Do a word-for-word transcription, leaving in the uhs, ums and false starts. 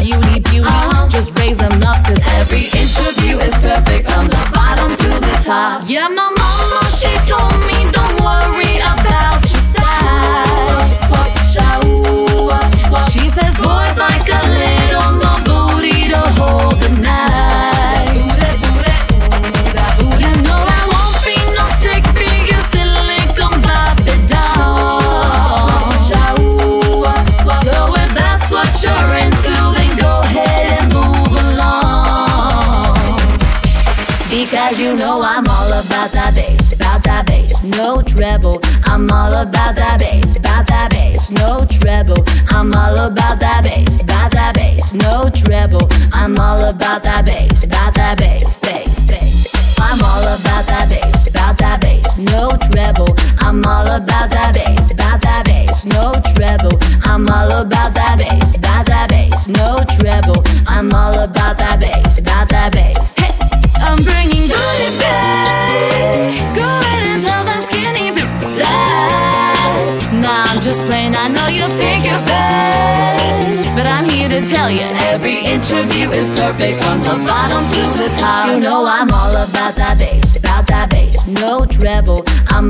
beauty, beauty. Uh-huh. Just raise them up, cause every interview is perfect from the bottom to the top. Yeah, my mama, she told me don't worry about your size. She says boys like a little more booty to hold the night. You know I won't be no stick figure, silicone Barbie doll. So if that's what you're into, then go ahead and move along. Because you know I'm all about that bass, about that bass, no treble. I'm all about that bass, about that bass, no treble. I'm all about that bass, about that bass, no treble. I'm all about that bass, about that bass, bass, bass. I'm all about that bass, about that bass, no treble. I'm all about that bass, about that bass, no treble. I'm all about that bass, about that bass, no treble. I'm all about that bass, about that bass. Hey, I'm bringing booty back. Go ahead and tell them skinny people that. Nah, I'm just playing, I know you think you're bad, but I'm here to tell you every interview is perfect from the bottom to the top. You know I'm all about that bass, about that bass, no treble. I'm